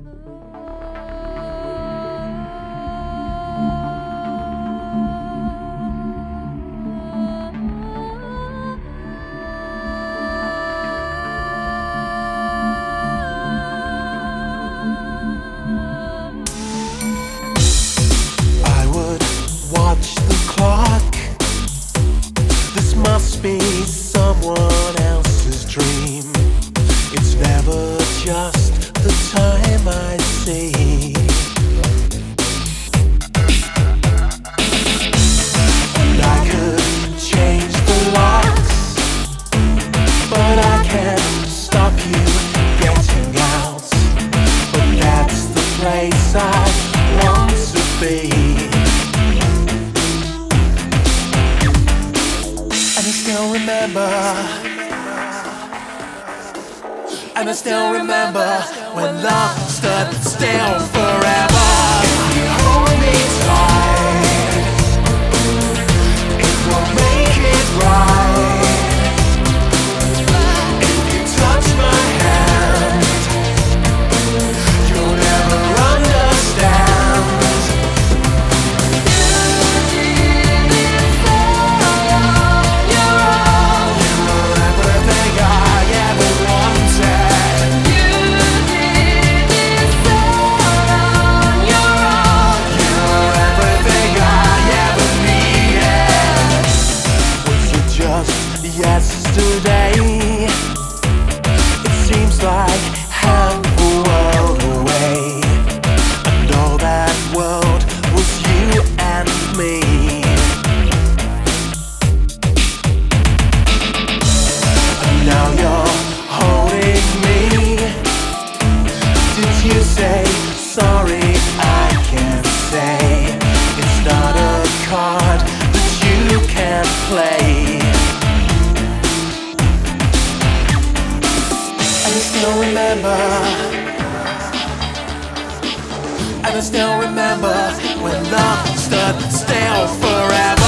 I would watch the clock. This must be someone else's dream. It's never just the time I see. And I could change the locks, but I can't stop you getting out. But that's the place I want to be. And I still remember when love stood still forever. If you hold me tight, it will make it right. If you touch my hand, you'll never understand. Yesterday, it seems like half the world away, and all that world was you and me. And now you're holding me. Did you say sorry? I can't say. It's not a card that you can play. And I still remember when love stood still forever.